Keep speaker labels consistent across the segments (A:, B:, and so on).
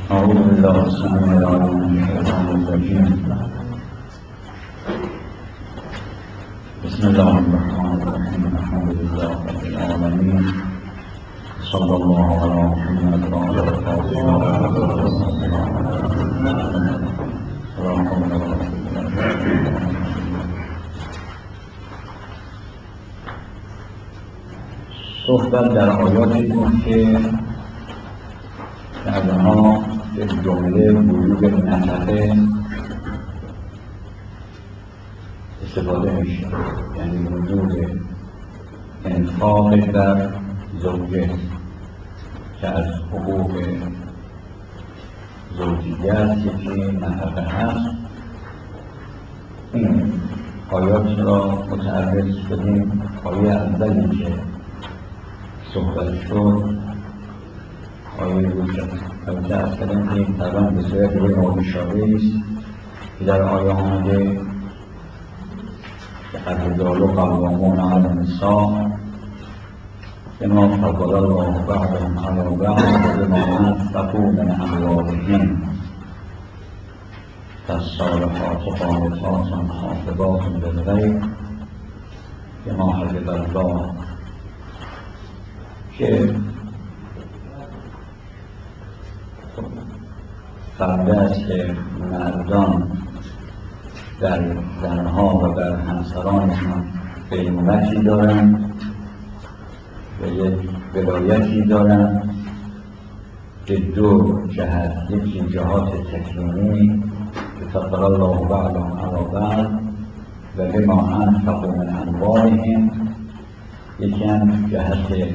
A: أعوذ بالله السميع العليم من الشيطان الرجيم. بسم الله الرحمن الرحيم. الحمد لله رب العالمين. صلى الله على محمد وعلى آله وصحبه. صحبت در آیاتی بود که در آنها به جمله بلوغ نفقه استفاده میشه، یعنی وجود انفاق در زوجه که از حقوق زوجیت یکی نفقه هست. این آیات را متعرض شدیم. آیه اولی که صحبت شد آیه بود که البته از کردیم که این طبعا به صورت روی مشابهی است که در آیه آمده که الرجال قوامون علی النساء بما فضل الله بعضهم علی بعض و بما انفقوا من اموالهم فالصالحات قانتات حافظات للغیب بما حفظ الله، که فرده است که مردان در زنها و در همسرانشان قیمتی دارند و یک ولایتی دارند به دو جهت. یکی جهات تکوینی که فضل الله بعضهم علی بعض و بما انفقوا من اموالهم، یکی هم جهت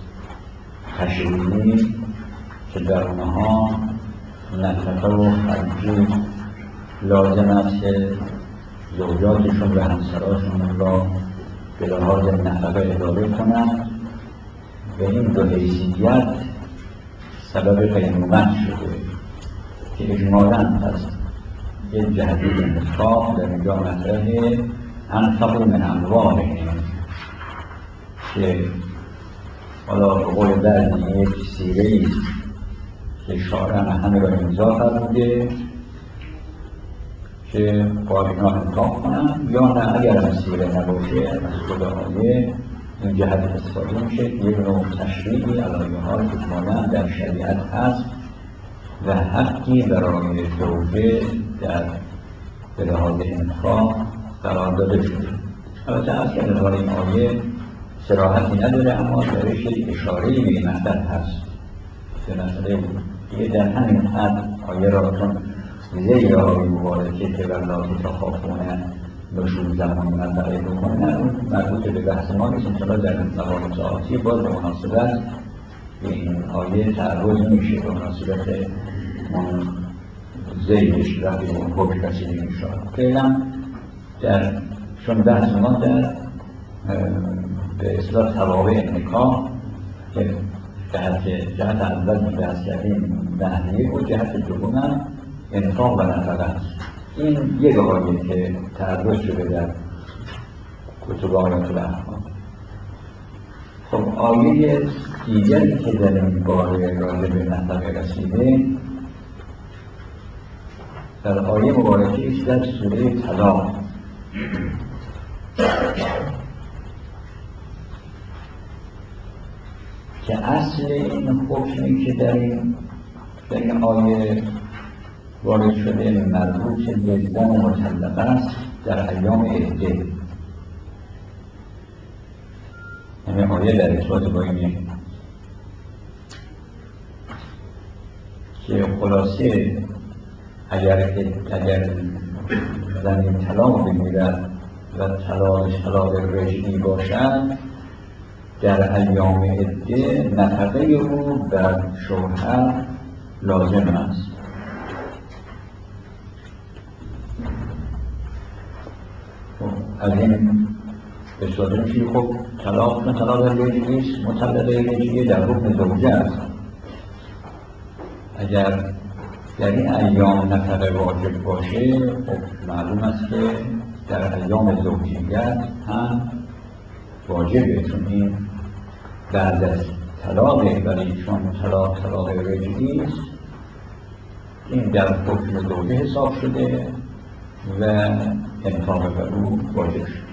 A: تشریعی که در اونها نفقه و خرجی لازم است که زوجاتشون و همسراشون را به لحاظ نفقه اداره کنند و این دو حیثیت سبب قیمومت شده که اجمالاً هست. یک جهتی انفاق در اینجا مطرح انفقوا من اموالهم که حالا به قول بعضی یک سیره‌ای که شارع همه را امضا فرموده که باید اینا انفاق کنن، یا نه اگر هم سیره نباشه از خود آیه این جهت استفاده میشه که یک نوع تشریعی علیه حال اجمالاً در شریعت هست و حقی برای زوجه در به لحاظ انفاق قرار داده شده. البته از که نظر این آیه صراحتی نداره، اما درش یک اشاره‌ای به این مطلب هست که مسئله دیگه در همین حد آیه را چون زیر آیه مبارکه که واللاتی تخافون نشوزهن منطقه بکنن اون مربوط به بحث ما نیست. انشاءالله در مقام ساعتی باز به مناسبت این آیه تعرض میشه، به مناسبت اون زیرش و به اون حکم رسیده میشه. فعلا در چون بحث ما در به اصطلاح توابع نکاح که جهت اول بحث کردیم نهیه و جهت دوم هم انفاق و نفقه است. این یک آیه که تعرض شده در کتب آیات الاحکام. خب آیه دیگری که در این باره راجع به نفقه رسیده در آیه مبارکه است در سوره طلاق که اصل این حکمی که در این آیه وارد شده مربوط به زن مطلقه است در ایام عده. یعنی آیه در اثبات با اینه که خلاصه اگر زنی طلاق بگیرد و طلاق رجعی باشد در ایام عده نفقه او بر شوهر لازم است. از این استفاده میشه. خب طلاق رجعی است، مطلقه رجعی در حکم زوجه است. اگر در این ایام نفقه واجب باشه خب معلوم است که در ایام زوجیت هم واجبه، چون این بعد از طلاقه، ولی چون طلاق رجعی است این در حکم زوجه حساب شده و انفاق بر او واجب شده.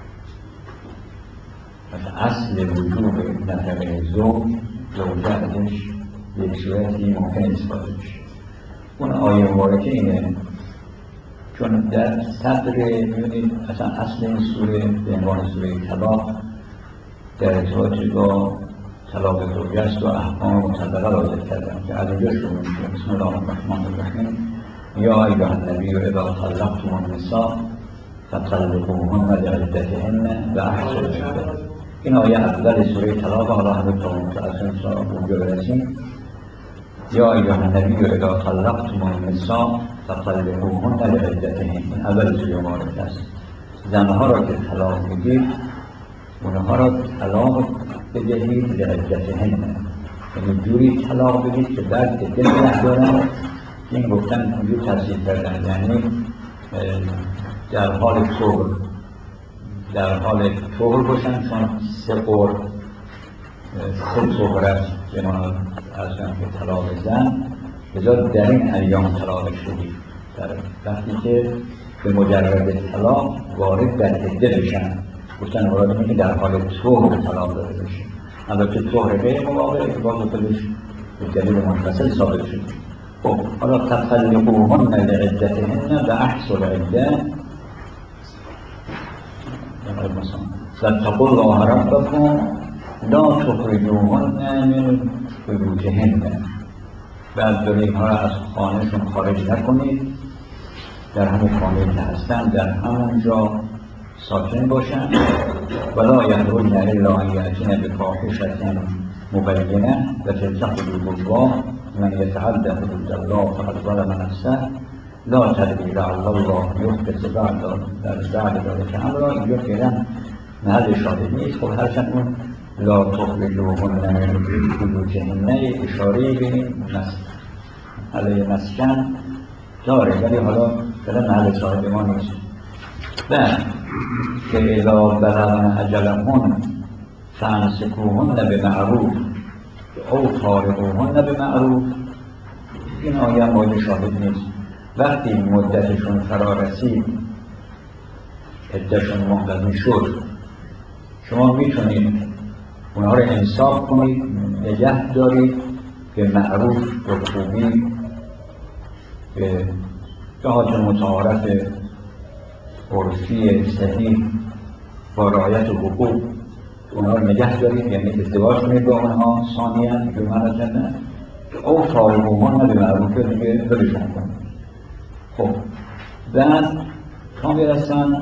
A: اصل وجوب نفقه زوجه ازش یک صورتی ممکن استفاده بشه. اون آیه مبارکه اینه، چون در صدر می‌بینید اصلا اصل این سوره به عنوان سوره طلاق در ارتباط با طلاق زوجه است و احکام مطلقه را ذکر کردم که از اینجا شروع میشه. بسم الله الرحمن الرحیم. یا ایها النبی اذا طلقتم النساء فطلقوهن لعدتهن و احصوا العده. این آیه اول سوره طلاق، حالا همه تا اونجا برسیم. یا ایها النبی اذا طلقتم النساء فطلقوهن لعدتهن. اول سوره مبارکه است. زنها را که طلاق میدید اونها را طلاق بدهید لعدتهن، یعنی جوری طلاق بدید که بعد عده نگه دارن. این گفتن اینجور تفسیر کردن، یعنی در حال طهر باشن، چون سه طهر است که ما از که طلاق زن بذار در این ایام طلاق شدید، در وقتی که به مجرد طلاق وارد در عده بشن، گفتن مراد اینه که در حال طهر طلاق داده بشه. البته طهر غیر مواقع که باز خودش به دلیل منفصل ثابت شده. خب حالا فطلقوهن لعدتهن و احصوا العده واتقوا الله ربكم لا تخرجوهن من بيوتهن. بعد داره اینها را از خانهشون خارج نکنید، در همون خانه که هستن در همونجا ساکن باشن. ولا یخرجن الا ان یأتین بفاحشة مبینة و تلک حدود الله من یتعد حدود الله فقد ظلم نفسه لا تدری لعل الله یحدث بعد ذلك امرا. اینجا فعلا محل شاهد نیست. خب هرچند اون لا تخرجوهن من بيوتهن اشاره به مسئله مسکن داره، ولی حالا فعلا محل شاهد ما نیست. بعد که اذا بلغن اجلهن فامسکوهن بمعروف او فارقوهن بمعروف. این آیه مورد شاهد نیست. وقتی مدتشون فرا رسید، عدتشون مهلت شد، شما میتونید اونها رو انصاف کنید، نگه دارید به معروف و خوبی، به جهات متعارف عرفی صحیح با رعایت حقوق اونها رو نگه دارید، یعنی ازدواج کنید با اونها. ثانیاً که من جنه او فارقوهن به معروف دیگه برشون کنید. خب بعد تا میرسن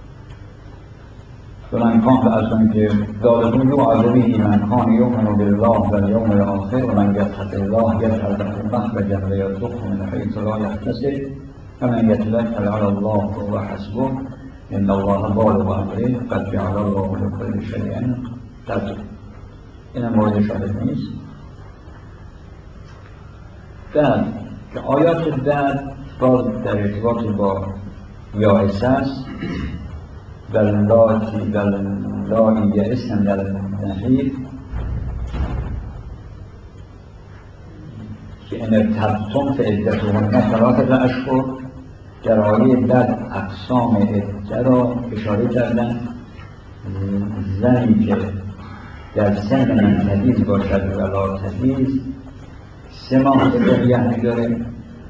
A: به من کان به ازن که دارتون یو عذبی من کان یومن بالله و الیوم الاخر و من یتق الله یجعل له مخرجا و یرزقه من حیث لا یحتسب و من یتوکل علی الله فهو حسبه ان الله بالغ امره قد جعل الله لكل شیء قدر. این مورد شاهد نیست. بعد که آیات بعد باز در ارتباط با یائسه است. واللایی یئسن من المحیض که ان ارتبتم فعدتهن ثلاثة اشهر. در آیه بعد اقسام عده را اشاره کردن. زنی که در سن منتهیز باشد و لا تحیض 3 ماه عده نگه می‌داره.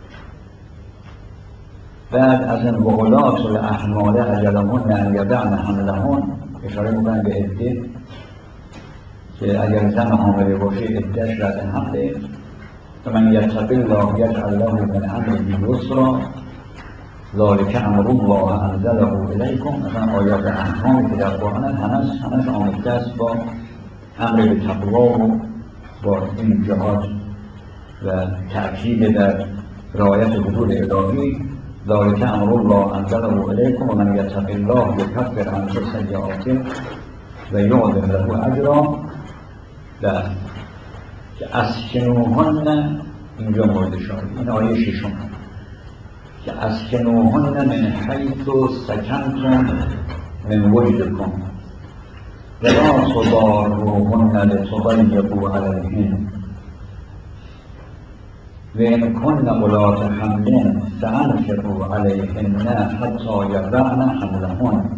A: بعد از این وقلات الاحمال اجلهن ان یضعن حملهن اشاره می‌کنن به عده که اگر زن حامله باشه عده‌اش رد حمله. و من یتق الله یجعل له من امره یسرا ذلک امر الله انزله الیکم. مثلا آیات احکامی که در قرآن همش آمیخته است با امر به تقوا و با این جهات و تأکید در رعایت حدود الهی. ذلک امر الله انزله الیکم و من یتق الله یکفر عنه سیئاته و یعظم له اجرا. و که اسکنوهن اینجا مورد شاهد. این آیه 6 که اسکنوهن من حیث سکنتم من وجدکم و لا تضاروهن لتضیقوا علیهن. و وإن كن أولات حمل فأنفقوا عليهن حتى يضعن حملهن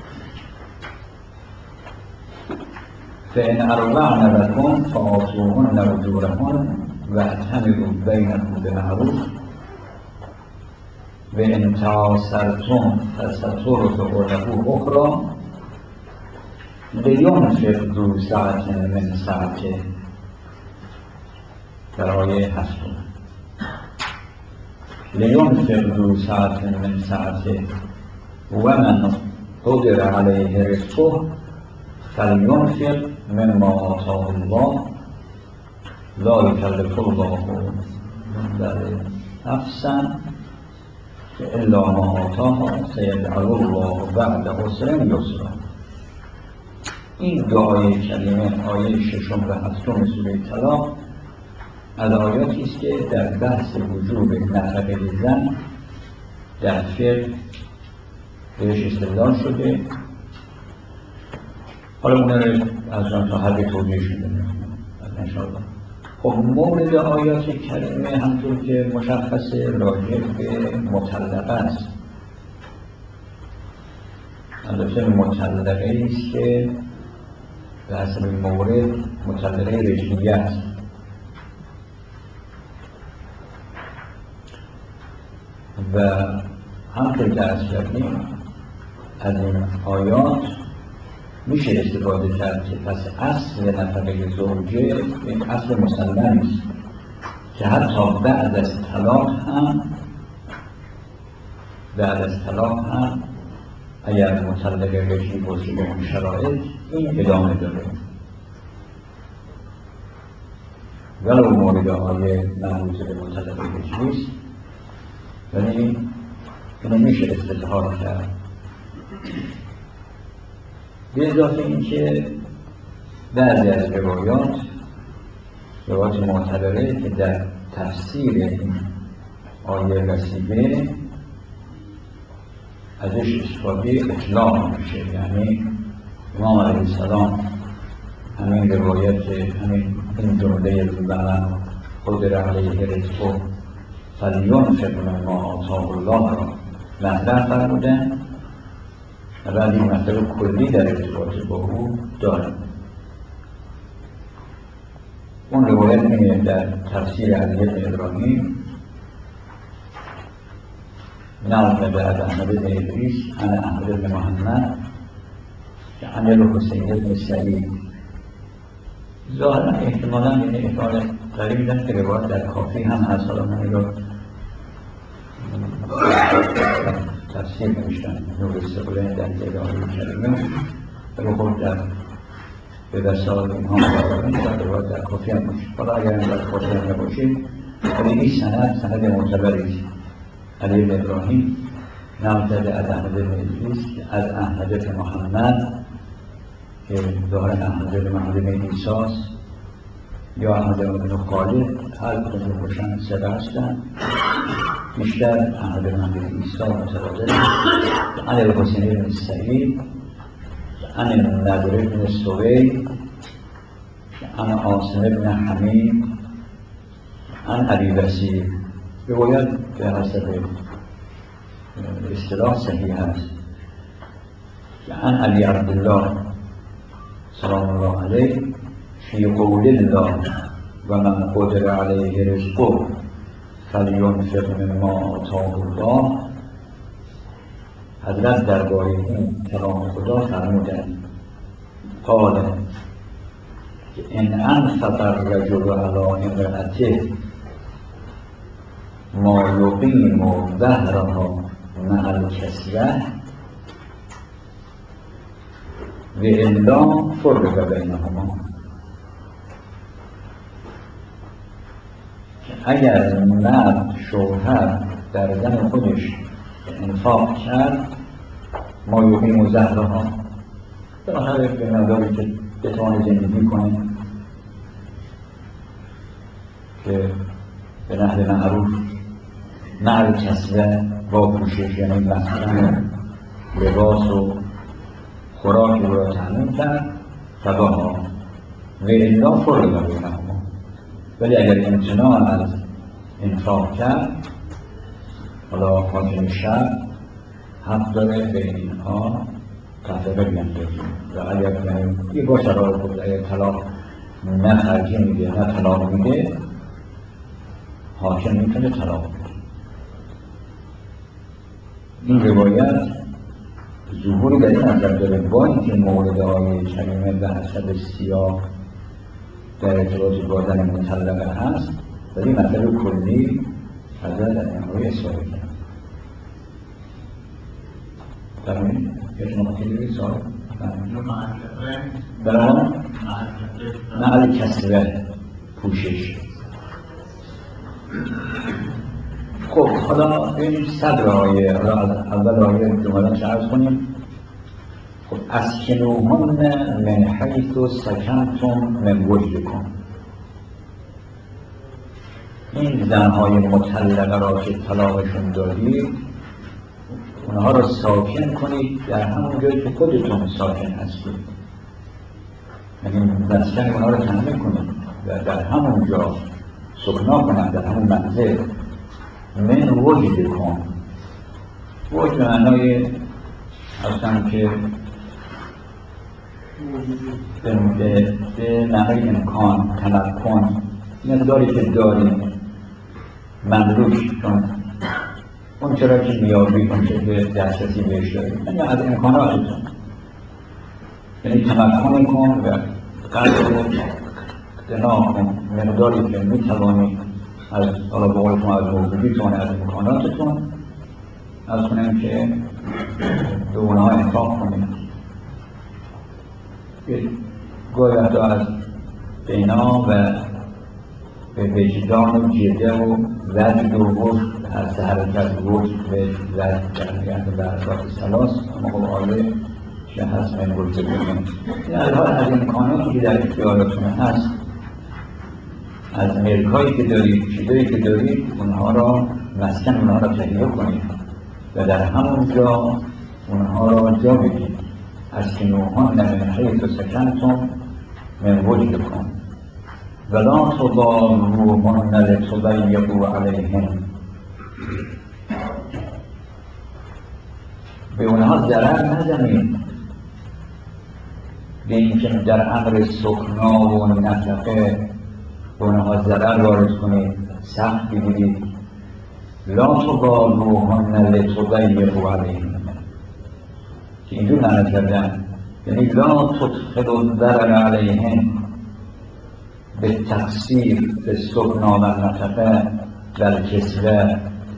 A: فإن أرضعن لكم فآتوهن أجورهن واعتمروا بينكم بمعروف وإن تعاسرتم فسترضع له أخرى لینفق ذو سعة من سعته. در آیه هفتم لینفق ذو سعة من سعته و من قدر علیه رزقه فلینفق مما آتاه الله لا یکلف الله نفسا الا ما آتاها سیجعل الله بعد عسر یسرا. این دو آیه کریمه، آیه ششم و هفتم سوره طلاق، از آیاتی است که در بحث وجوب نفقه زن در فقه بهش استدلال شده. حالا اون رو از آن تا حد توضیح شده انشاءالله. خب مورد آیات کریمه همطور که مشخصه راجع به مطلقه است. البته مطلقه است که به حسب مورد مطلقه رجعیه است. و همطور که عرض کردیم از این آیات میشه استفاده کرد که پس اصل نفقه زوجه یک اصل مسلم است که حتی بعد از طلاق هم اگر مطلقه رجعی باشه با اون شرایط این ادامه داره. ولو مورد آیه مربوط به مطلقه رجعی است ولی اینو میشه استدلال کرد. به اضافه این که بعضی از روایات معتبره که در تفسیر این آیه رسیده ازش استفاده اطلاق میشه. یعنی امام علیه السلام همین روایت این جمله و قدر علیه رزقه فلینفق مما آتاه الله را مطرح فرمودن و بعد این مطلب کلی در ارتباط با او دارد. اون روایت میگه در تفسیر علی بن ابراهیم نقل از احمد بن ادریس عن احمد بن محمد عن الحسین بن سعید. ظاهرا احتمالا یعنی احتمال قریب که روایت در کافی هم هست. حالا من این رو تفسیر نمیشتن نور استقلال در جلال کریمه و خود در به وسائل اینها در روایت در کافی هم باشه. حالا اگر در کافی هم نباشه ولی این سند معتبری علی بن ابراهیم نام زده از احمد بن ادریس از احمد بن محمد که ظاهرا احمد بن محمد بن عیسی یا احمد بن خالد هر کدوم باشن سه هستن. بیشتر احمد بن محمد بن عیسی متواضع عن الحسین بن سعید عن النضر بن سوید عن عاصم بن حمید عن ابی بصیر. روایت به حسب اصطلاح صحیح است. عن ابی عبدالله سلام الله علیه فی قول الله و من قدر علیه رزقه فلینفق مما آتاه الله. حضرت درباره این کلام خدا فرمودند قال ان انفق الرجل علی امرأته ما یقیم ظهرها مع الکسوة و الا فرق بینهما. اگر مرد شوهر در زن خودش انفاق کرد ما یقیم ظهرها بالاخره به مقداری که بتوانه زندگی کنه که به نحو معروف مع الکسوة با پوشش، یعنی مثلا لباس و خوراک او را تأمین کرد تباها و الا فرق بینهما. ولی اگر امتناع از انفاق کرد، حالا حاکم شهر حق داره به اینها تفرقه بیندازه و اگر یه با شرایط بود، اگر طلاق نه خرجی میده نه طلاق میده، حاکم میتونه طلاق میده. این روایت ظهوری در این نظر داره با اینکه مورد آیه کریمه به حسب سیاق در ارتباط با زن مطلقه هست، ولی مطلب کلی از در نهایی اصلاح کرد. تمام؟ یه شما خیلی سال برای محل کسبه پوشش. خب حالا این صدر آیه، حالا اول آیه جمعه چه عرض کنیم. خب اسکنوهن من حیث سکنتم من وجدکم، این زنهای مطلقه را که طلاقشون دادید اونها را ساکن کنید در همون جایی که خودتون ساکن هستید، یعنی مسکن اونها را تامین کنید و در همون جا سکنا کنند، در همون منزل. من وجدکم، وجد معنای هستن که به معنای امکان، تمکن، مقداری که داریم مملوک کن، اون چرا که میابید، اون چرا که دسترسی بهش داریم، یعنی از امکاناتتون، یعنی تمکن کن و قدر اقتنا کن، مقداری که میتوانید از حالا بقولتون از موجودیتون، از امکاناتتون از کنیم که به اونها انفاق کنیم. گاهی وقتا از بینا و به وجدان و جده و وجد و وجد از حرکت وجد به وجد درمیت و حرکات سلاس، اما خب آیه که هست من وجد کنیم. این از امکاناتی که در اختیاراتون هست، از ملکایی که دارید، چیزایی که دارید، اونها را مسکن اونها را تهیه کنید و در همون جا اونها را جا بگید. اسکنوهن من حیث سکنتم من وجدکم ولا تضاروهن لتضیقوا علیهن، به اونها ضرر نزنید به اینکه در امر سکنا و نفقه به اونها ضرر وارد کنید، سخت بگیرید. لا تضاروهن لتضیقوا علیهن که اینجور معنی کردن، یعنی لا تدخلوا الضرر علیهن به تقصیر به سکنا و نفقه در کسوه،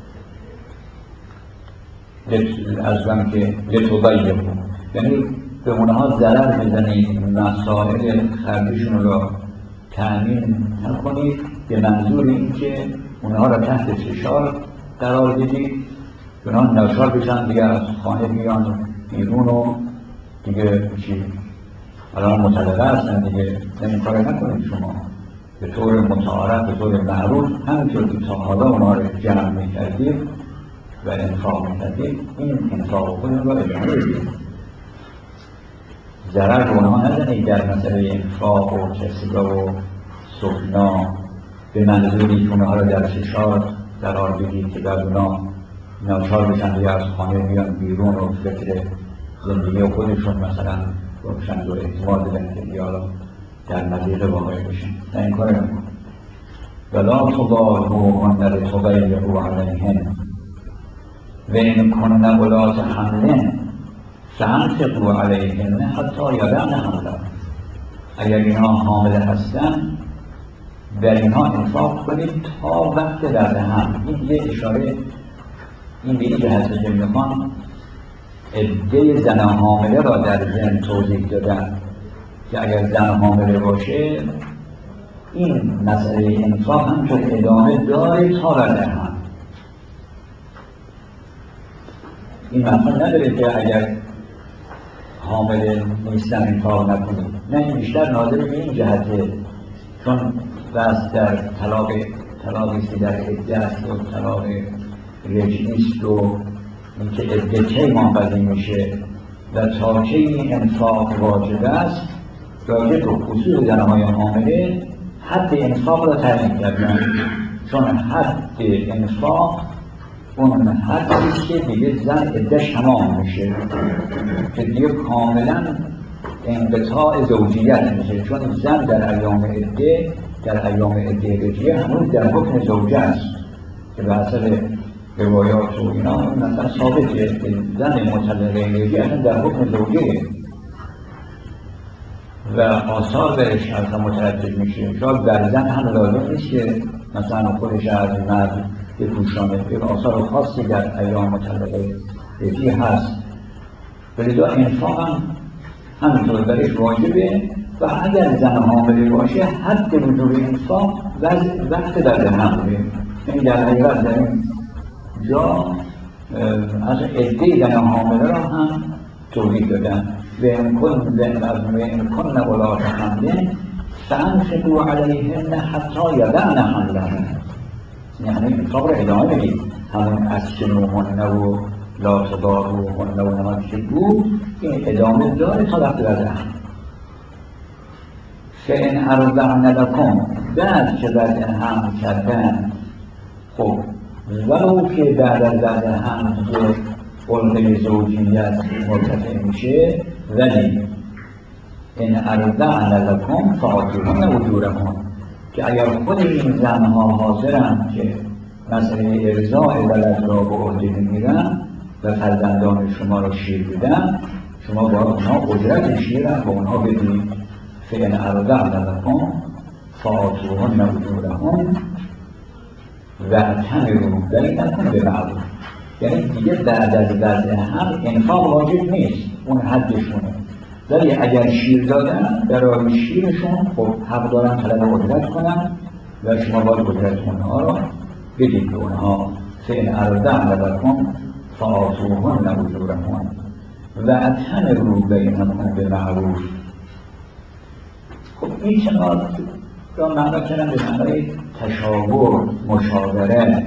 A: از من که لتضیقوا، یعنی به اونها ضرر بزنید، مسائل خرجشون را تأمین نکنید به منظور این که اونها را تحت فشار قرار بدید، اونها ناچار بشن دیگه از خانه بیان بیرون و دیگه چی الان مطلقه هستن دیگه، این کار نکنید. شما به طور متعارف، به طور معروف، همینطور که تا حالا اونها را جمع میکردید و انفاق میکردید، این انفاق خودتون را ادامه بدید. ضرر به اونها نزنید در مسئله انفاق و کسبه و سکنا به منظوری که اونها را در فشار قرار بدید که بعد اونها ناچار بشن دیگه از خانه بیان بیرون و فکر زندگی خودشون مثلا باشند و احتمال بدن که دیگه در مضیقه واقع بشن. نه، این کار نکن. ولا تضاروهن لتضیقوا علیهن و ان کن اولات حمل فانفقوا علیهن حتی یضعن حملهن، اگر اینها حامل هستن بر اینها انفاق کنید تا وقت دردهم. این دیگه اشاره این به این جهت که میخوان عده زن حامله را در ذهن توضیح دادن که اگر زن حامله باشه این مسئله انفاق همچون ادامه داره تا دردهم. این مفهوم نداره که اگر حامله نیستن انفاق نکنید، نه، این بیشتر ناظر به این جهته، چون بس در طلاقی در عده است و طلاق رجعیست و اینکه عده کی منقضی میشه و تا کی این انفاق واجب است، راجع به خصوص زنهای حامله حد انفاق را تعیین کردن، چون حد انفاق اون حدی که دیگه زن عده‌اش تمام میشه که دیگه کاملا انقطاع زوجیت میشه، چون زن در ایام عده رجیه هنوز در حکم زوجه است که به حسب روایات و اینا مثلا ثابته که زن مطلقه رجیه اصلا در حکم زوجه و آثار برش اصلا مترتب میشه. شاید در زن هم لازم نیست که مثلا خودش از مرد بپوشانه، یک آثار خاصی در ایام مطلقه رجیه هست، ولی انفاق هم همینطور برش واجبه و اگر زن حامله باشه حد وجوب انفاق وقت در حمله، یعنی در حقیقت در این جا از عده زن حامله را هم توضیح دادن و امکن اولاد حمله فانفقوا علیهن حتی یضعن حملهن، یعنی انفاق را ادامه بدید، همون اسکنوهن و لا تضاروهن و نمان که بود این ادامه داره تا وقت وضع حمل. فإن أرضعن لكم بعد که وضع حمل کردن، خب ولو که بعد از وضع حمل دیگه خلق زوجیت مرتفع میشه، ولی این أرضعن لكم فآتوهن أجورهن، که اگر خود این زنها حاضرن که مسئله ارضاع ولد را به عهده بگیرن و فرزندان شما را شیر بدن، شما باید اونها اجرت شیر را به اونها بدید. فإن أرضعن لكم فآتوهن أجورهن واعتمروا بینکم بمعروف، یعنی دیگه بعد از وضع حمل انفاق واجب نیست، اون حدشونه، ولی اگر شیر دادن برای شیرشون خب حق دارن طلب اجرت کنن و شما باید اجرت اونها را بدید به اونها. فإن أرضعن لكم فآتوهن أجورهن واعتمروا بینکم بمعروف. خب این کنار را معنا کردن به معنای تشاور، مشاوره،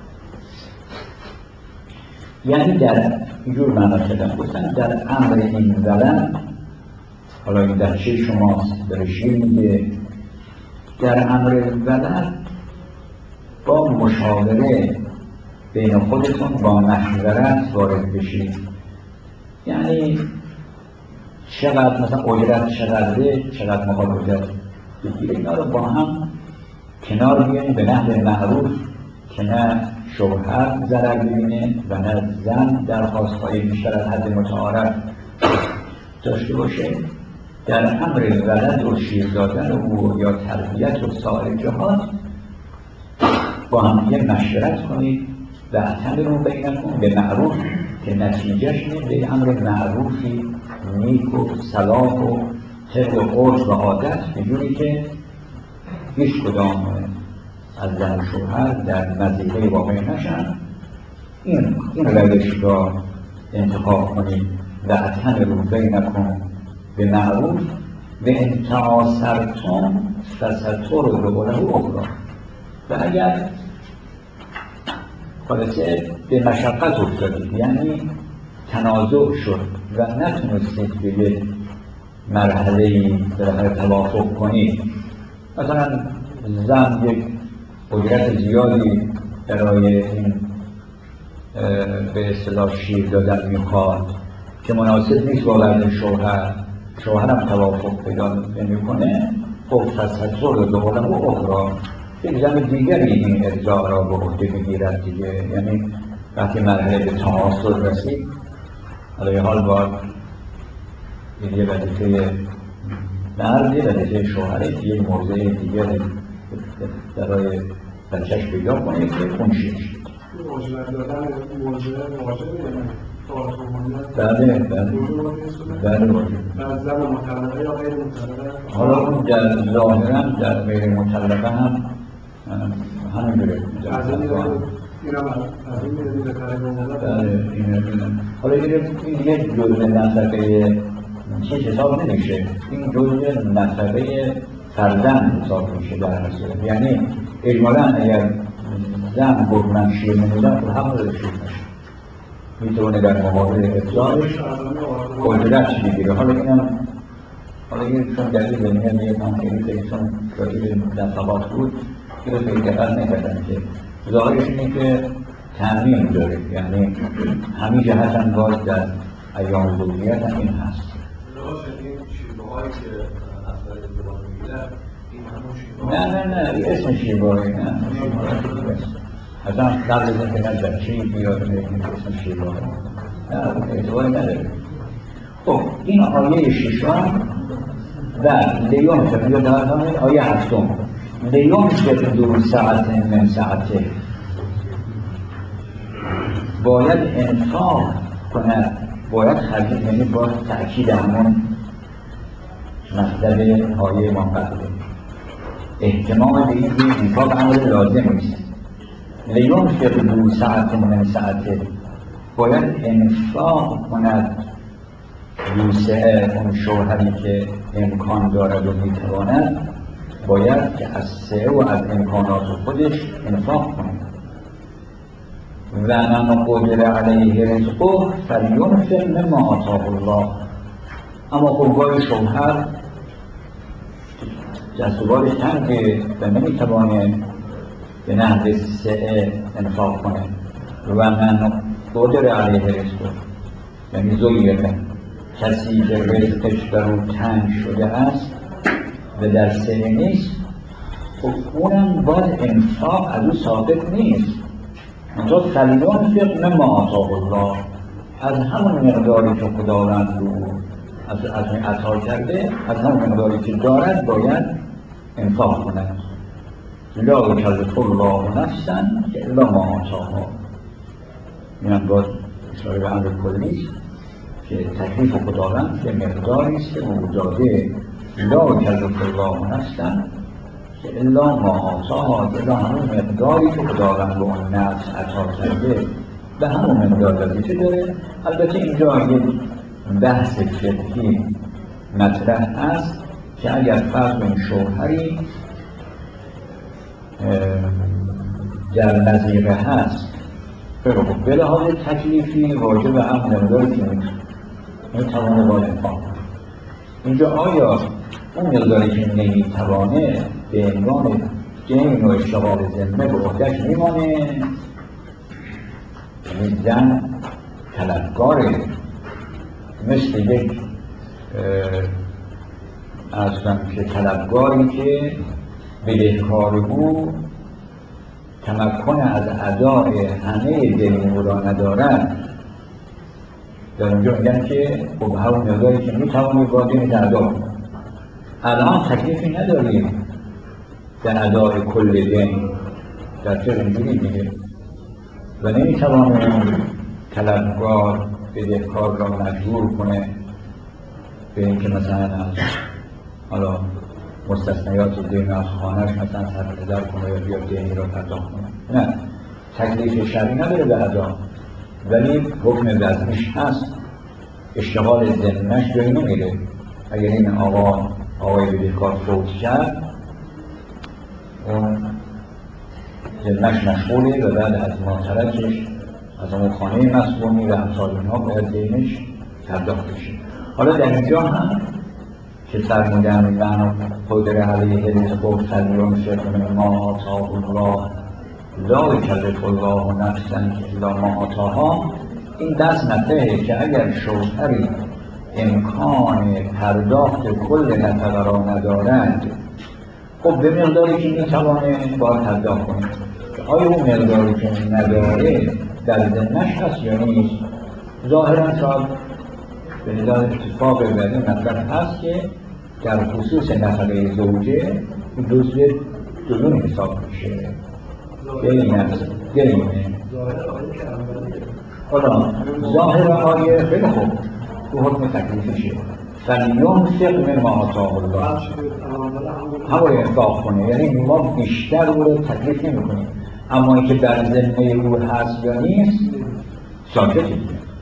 A: یعنی در اینجور معنا کردن، گفتن در امر این ولد، حالا این بچه شماست داره شیر میده، در امر ولد با مشاوره بین خودتون با مشورت وارد بشید، یعنی چقدر مثلا اجرت چقدر مقابل اجرت بگیره، اینا رو با هم کنار بیاریم به نحو معروف که نه شوهر ضرر ببینه و نه زن درخواست‌های بیشتر از حد متعارف داشته باشه. در امر ولد و شیر دادن او یا تربیت و سایر جهات با هم دیگه مشورت کنید و اعتمروا بینکم به معروف، که نتیجهش اینه به امر معروفی نیک و صلاح و طبق و عرف و عادت، به جوری که هیچ کدام از زن و شوهر در مضیقه واقع نشن. این روش را انتخاب کنید و اعتمروا بینکم به معروف و ان تعاصرتم فسترضع له اخری، و اگر خلاصه به مشقت افتادید، یعنی تنازع شد و نتونستید به یک مرحله‌ای توافق کنید، مثلا زن یک اجرت زیادی برای این به اصطلاح شیر دادن میخواد که مناسب نیست با وضع شوهرم توافق پیدا نمیکنه، خب فسترضع له اخری، یک زن دیگری این ارضاع را به عهده بگیرد دیگه. یعنی وقتی مرحله به تعاصر رسید، علی حال باید یه وظیفه مرد، یه وظیفه شوهره، یه موضع دیگری برای بچهش پیدا کنه که اون شیر شد.
B: اجرت دادن موضع واجبه؟
A: بله واجب.
B: در زن مطلقه یا غیر مطلقه؟
A: حالا اون در ظاهرا در غیر مطلقه هم همینجوره.
B: از این میره بهتره بمونه؟
A: حالا این دیگه جزء نفقه چیز حساب نمیشه، این جزء نفقه فرزند حساب میشه در مسئله. یعنی اجمالا اگر زن گفت من شیر نمیدم، خب هم داره شیر نشه، میتونه در مقابل ارضاعش اجرت بگیره. حالا این چون دلیل میاد میگه من خیلی چون راجع به نفقات بود، این رو خیلی دقت نکردن که ظاهرش اینه که تعمیم داره، یعنی همین جهت هم باز در ایام زوجیت هم این هست.
C: این شیبه‌هایی که اصلا ازدواج میگیرن این همون شیبه‌ها؟
A: نه اسم شیبه‌هایی نه، شیبه‌هایی اصلا قبل از اینکه نه بچه‌ای بیاد اسم شیبه‌هایی نه اعتباری نداره. خب این آیه ششم و لیون فقیه دارم آیه هفتم لیون فقیه ساعت من ساعته باید انفاق کند، باید خرجی، یعنی با تأکید همون مطلب آیه ما قبله احتمال به این که انفاق امر لازم نیست. لیون فقیه ساعت من ساعته باید انفاق کند یوسعه اون شوهری که امکان دارد و میتواند باید که از سعه و از امکانات خودش انفاق کند و من قدر علیه رزقه فلینفق مما آتاه الله. اما خودگاه شوهر دستوارش تنگه و نمیتوانه به نحو سعه انفاق کنه و من قدر علیه رزقه یعنی زویه کسی که رزقش بر او تنگ شده است و در سعه نیست، خب اونم باز انفاق از او ثابت نیست. اونجا فلینفق مما آتاه الله، از همون مقداری که خداوند رو از عطا کرده از همون مقداری که دارد باید انفاق کند. لا یکلف الله نفسا الا ما آتاها. اینم باز اشاره به امر کلی که تکلیف خداوند به مقداری است که او داده. لا یکلف الله نفسا الا ما آتاها، الا همون مقداری که خداوند به اون نفس عطا کرده به همون مقدار وظیفه داره. البته اینجا یک بحث فقهی مطرح هست که اگر فرض این شوهری در نظیره هست به لحاظ تکلیفی واجب هم مقداری که میتوانه باید انفاق کنه. اینجا آیا اون مقداری که نمیتوانه به عنوان دین و اشتغال ذمه به عهده‌اش میمانه؟ یعنی زن طلبکاره، مثل یک ارزم که طلبکاری که بدهکار او تمکن از ادای همه دین او را ندارد. در اونجا میگن که خب همون مقداری که میتوانی با دین ادا کنی. الان تکلیفی نداریم در ادای کل دین در چه اینجوری دیگه و نمیتوانه طلبکار بدهکار را مجبور کنه به اینکه مثلا از حالا مستثنیات دین از خانهش مثلا سرپدر کنه یا بیا دینی را پرداخت کنه. نه، تکلیف شرعی نداره به ادا، ولی حکم وضعیش هست. اشتغال ذمه‌اش جایی نمیره. اگر این آقای بدهکار فوت کرد اون ذمه‌اش مشغوله و بعد از ماترکش از اون خانه مسئولی و امثال اینها باید دینش پرداخت بشه. حالا در اینجا هم که فرمودن من قدر علیه رزقه فلینفق مما آتاه الله لا یکلف الله نفسا الا ما آتاها، این دست نفعه که اگر شوهری امکان پرداخت کل نفقه را ندارد، خب به مقداری که میتوانه باید پرداخت کنه. آیا اون مقداری که نداره در ذمه‌اش هست یا نیست؟ ظاهرا شاید به نظر اتفاق بعدی مطلب هست که در خصوص نفقه زوجه جزء دون حساب میشه. دینه حالا ظاهر آیه خیلی خوب تو حکم تکلیفشه فلینفق مما آتاه الله، همون انفاق کنه، یعنی ما بیشتر او رو تکلیف نمی کنیم، اما اینکه در ذمه او هست یا نیست ساکتی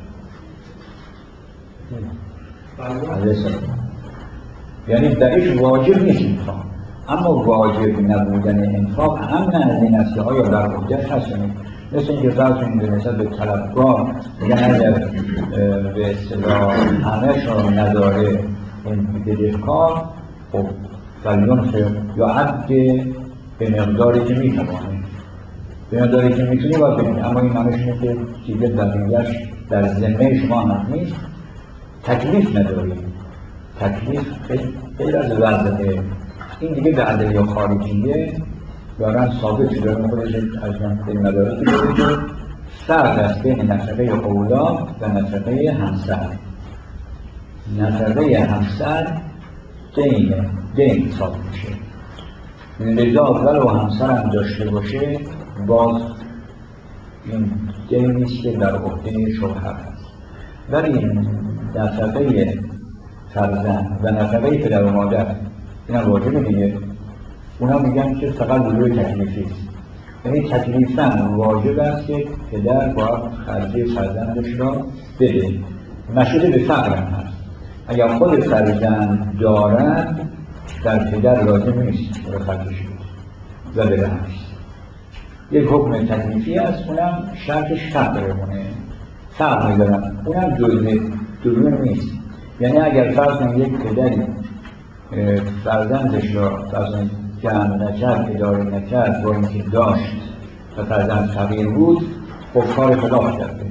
A: یعنی درش واجب نیست انفاق. اما واجب نبودن انفاق هم از این است که آیا در عهده‌اش هست. مثل اینکه فرض کنید نسبت به طلبکار میگن اگر به اصطلاح همه شو نداره این بدهکار، خب فلینفق یا عبد به مقداری که میتوانه، به مقداری که میتونی باید بکنی. اما این معنیش اینه که دیگه بقیه‌اش در ذمه شما هم نیست. تکلیف نداری. تکلیف غیر از وضعه این دیگه به ادله خارجیه دارن ثابت شده. خودش از این مدارکی داره که فرق است بین نفقه اولاد و نفقه همسر. نفقه همسر دین حساب میشه. لذا ولو همسر هم داشته باشه باز این دینیست که در عهده شوهر هست. ولی نفقه فرزند و نفقه پدر و مادر این هم واجبه دیگه. اونا میگن که فقط روی تکلیفی است. یعنی تکلیفاً واجب است که پدر باید خرجه فرزندش را بده. مشروط به فقر هم هست. اگر خود فرزند دارد در پدر لازم نیست برای خرجش بده و بدهش. یک حکم تکلیفی است، اونم شرطش فقرمونه. فقر میدارن، اونم جزء نیست. یعنی اگر فرض کنید یک پدری فرزندش را فرزند جمع نکرد، اداره نکرد، با اینکه داشت و فرزند فقیر بود، خب کار خلاف کرده.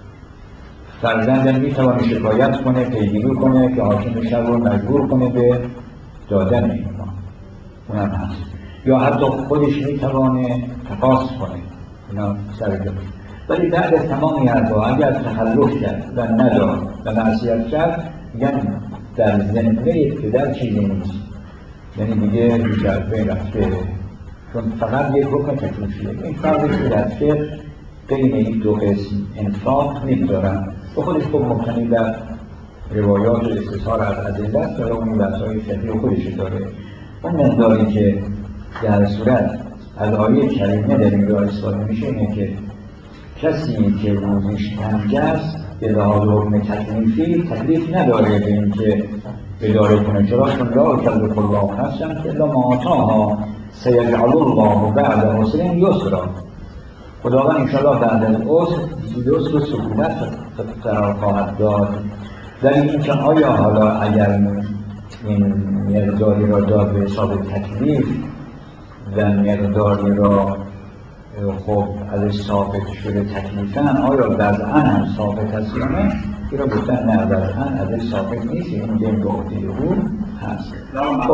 A: فرزندم میتوانه شکایت کنه، پیگیری کنه که حاکم شهر رو مجبور کنه به دادن این ما. اونم هست. یا حتی خودش میتوانه تقاص کنه، اینا سر جاش. ولی بعد از تمام این حرفا اگر تخلف کرد و نداد و معصیت کرد، میگن در ذمه پدر چیزی نیست. یعنی دیگه بیشتر بین رفته، چون فقط یک حکم تکلیفیه. این فرقش که در فقه بین این دو قسم انفاق می‌دارن و خودش خوب مبتنی در روایات و استثار از ادله است و اون بحث‌های فقهی خودش داره. اون مقداری که در صورت از آیه کریمه در این راه استفاده میشه اینه که کسی که روزیش تنگ است به لحاظ حکم تکلیفی تکلیف نداره به این که اداره کنه. چرا؟ چون لا یکلف الله نفسا الا ما آتاها سیجعل الله بعد عسر یسرا. خداوند انشاءالله بعد از عسر یسر و سکونت قرار خواهد داد. ولی اینکه آیا حالا اگر این مقداری را داد به حساب تکلیف و مقداری را خب ازش ثابت شده تکلیفاً آیا وضعاً هم ثابت هست یا نه؟ این را گفتن نه، وضعاً ازش ثابت نیست، این دین به عهده او هست. خب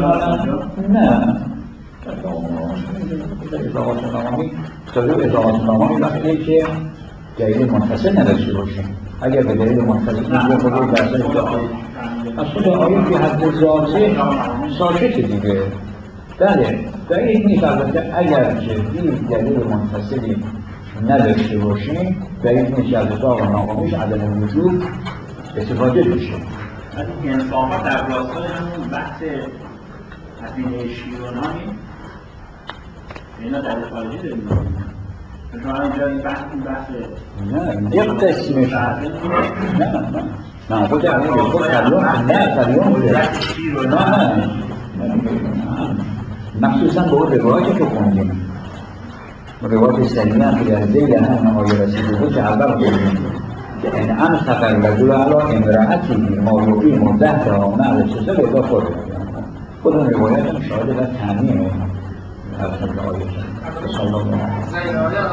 A: نه اضافات نامانی تازه اضافات نامانی وقتی که دلیل منفصل نداشته باشیم. اگر به دلیل منفصل اینجا خود بحث داخل از خود آیه که حد ذاته ساکت دیگه. بله دلیل نیست. البته اگر که دلیل منفصلی نداشته باشیم دلیل نیست از اطلاق و ناقامیش عدم وجود استفاده بشه.
D: از این انصافات در راستای همون بحث هزینه شیرانانی اینا در خارجی داریم. شما اینجا این بحث
A: نه یک قسمش نه خود همین خود کلیون نه مخصوصا به اون روایتی که خوندیم، روایت سلیمه هم که در ذیل همین آیه رسیده بود که اول خوندیم که ان انفق الرجل علی امرأته ما یقیم ظهرها مع الاتصال الا خود اون روایت هم شاهد و تعمیم آیه صلی الله علیه و